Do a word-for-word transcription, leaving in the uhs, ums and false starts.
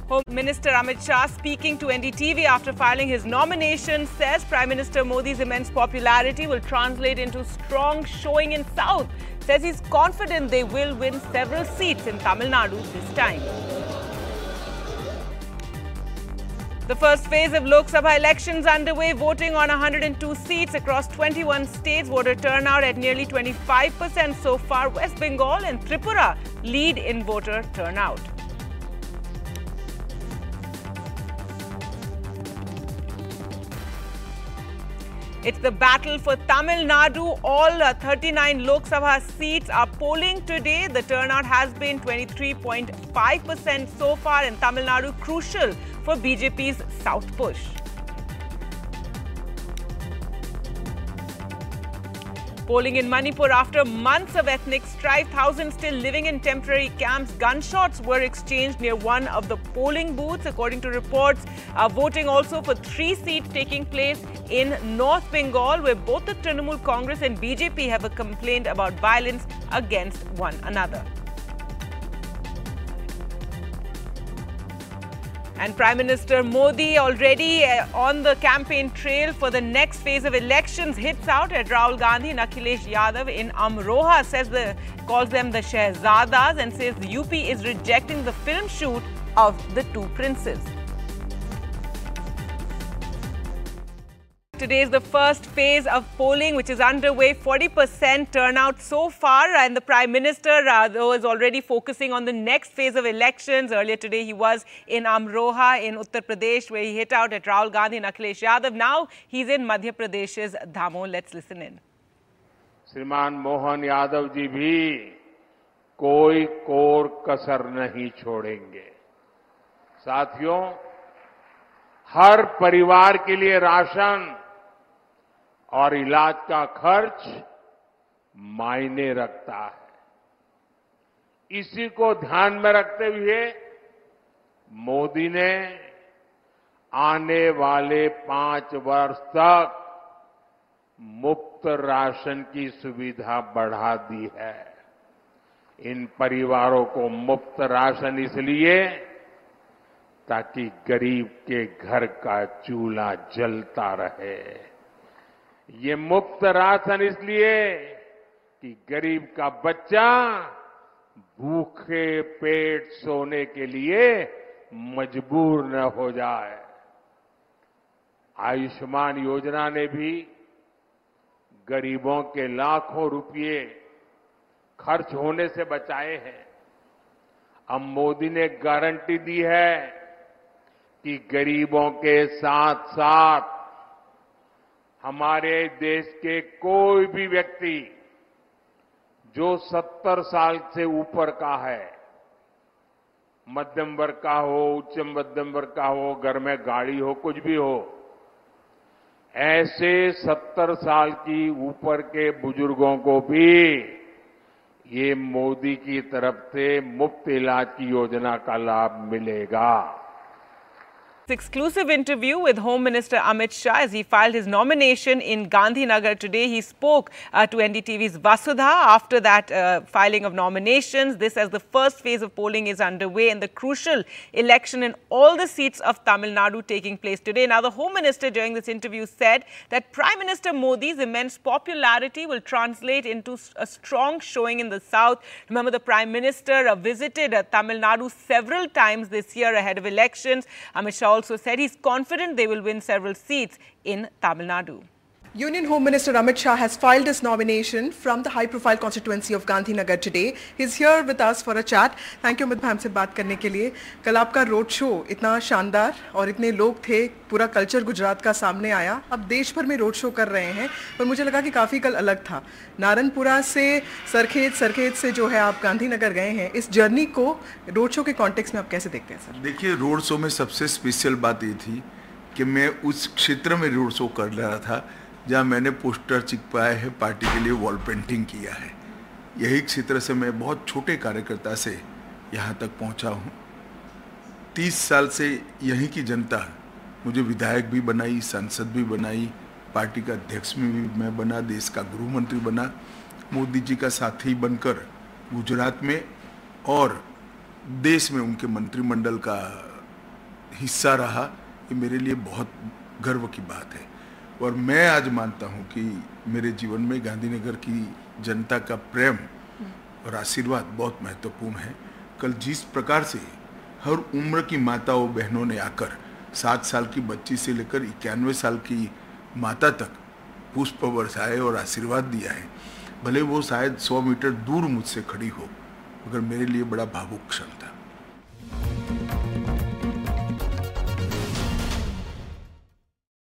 Home Minister Amit Shah, speaking to N D T V after filing his nomination, says Prime Minister Modi's immense popularity will translate into strong showing in South. Says he's confident they will win several seats in Tamil Nadu this time. The first phase of Lok Sabha elections underway, voting on one hundred two seats across twenty-one states. Voter turnout at nearly twenty-five percent so far. West Bengal and Tripura lead in voter turnout. It's the battle for Tamil Nadu. All uh, thirty-nine Lok Sabha seats are polling today. The turnout has been twenty-three point five percent so far in Tamil Nadu, crucial for B J P's South push. Polling in Manipur after months of ethnic strife, thousands still living in temporary camps. Gunshots were exchanged near one of the polling booths. According to reports, uh, voting also for three seats taking place in North Bengal, where both the Trinamool Congress and B J P have complained about violence against one another. And Prime Minister Modi already uh, on the campaign trail for the next phase of elections, hits out at Rahul Gandhi and Akhilesh Yadav in Amroha, says the calls them the Shehzadas, and says the U P is rejecting the film shoot of the two princes. Today is the first phase of polling, which is underway. forty percent turnout so far, and the Prime Minister, uh, though, is already focusing on the next phase of elections. Earlier today, he was in Amroha in Uttar Pradesh, where he hit out at Rahul Gandhi and Akhilesh Yadav. Now he's in Madhya Pradesh's Dhamon. Let's listen in. श्रीमान मोहन यादव जी भी कोई core कसर नहीं छोड़ेंगे। साथियों, हर परिवार के लिए राशन और इलाज का खर्च मायने रखता है। इसी को ध्यान में रखते हुए मोदी ने आने वाले पांच वर्ष तक मुफ्त राशन की सुविधा बढ़ा दी है। इन परिवारों को मुफ्त राशन इसलिए ताकि गरीब के घर का चूल्हा जलता रहे। ये मुफ्त राशन इसलिए कि गरीब का बच्चा भूखे पेट सोने के लिए मजबूर न हो जाए। आयुष्मान योजना ने भी गरीबों के लाखों रुपए खर्च होने से बचाए हैं। अब मोदी ने गारंटी दी है कि गरीबों के साथ साथ हमारे देश के कोई भी व्यक्ति जो सत्तर साल से ऊपर का है, मध्यम वर्ग का हो, उच्च मध्यम वर्ग का हो, घर में गाड़ी हो, कुछ भी हो, ऐसे सत्तर साल की ऊपर के बुजुर्गों को भी ये मोदी की तरफ से मुफ्त इलाज की योजना का लाभ मिलेगा। Exclusive interview with Home Minister Amit Shah as he filed his nomination in Gandhinagar today. He spoke uh, to N D T V's Vasudha after that uh, filing of nominations. This as the first phase of polling is underway and the crucial election in all the seats of Tamil Nadu taking place today. Now, the Home Minister during this interview said that Prime Minister Modi's immense popularity will translate into a strong showing in the South. Remember, the Prime Minister uh, visited uh, Tamil Nadu several times this year ahead of elections. Amit Shah also said he's confident they will win several seats in Tamil Nadu. Union Home Minister Amit Shah has filed his nomination from the high-profile constituency of Gandhinagar today. He's here with us for a chat. Thank you, Amit bhai, हमसे बात करने के लिए। कल आपका road show इतना शानदार और इतने लोग थे, पूरा कल्चर गुजरात का सामने आया। अब देश भर में रोड शो कर रहे हैं, पर मुझे लगा कि काफ़ी कल अलग था। नारनपुरा से सरखेत, सरखेत से जो है आप गांधीनगर गए हैं। इस जर्नी को रोड शो के कॉन्टेक्स्ट में आप कैसे देखते हैं सर? देखिए, रोड शो में सबसे स्पेशल बात ये थी कि मैं उस क्षेत्र में रोड शो कर रहा था जहाँ मैंने पोस्टर चिपकाए हैं, पार्टी के लिए वॉल पेंटिंग किया है। यही क्षेत्र से मैं बहुत छोटे कार्यकर्ता से यहाँ तक पहुँचा हूँ। तीस साल से यहीं की जनता मुझे विधायक भी बनाई, सांसद भी बनाई, पार्टी का अध्यक्ष में भी मैं बना, देश का गृह मंत्री बना, मोदी जी का साथी बनकर गुजरात में और देश में उनके मंत्रिमंडल का हिस्सा रहा, ये मेरे लिए बहुत गर्व की बात है। और मैं आज मानता हूँ कि मेरे जीवन में गांधीनगर की जनता का प्रेम और आशीर्वाद बहुत महत्वपूर्ण है। कल जिस प्रकार से हर उम्र की माताओं बहनों ने आकर सात साल की बच्ची से लेकर इक्यानवे साल की माता तक पुष्प बरसाए और आशीर्वाद दिया है, भले वो शायद सौ मीटर दूर मुझसे खड़ी हो, मगर मेरे लिए बड़ा भावुक क्षण था।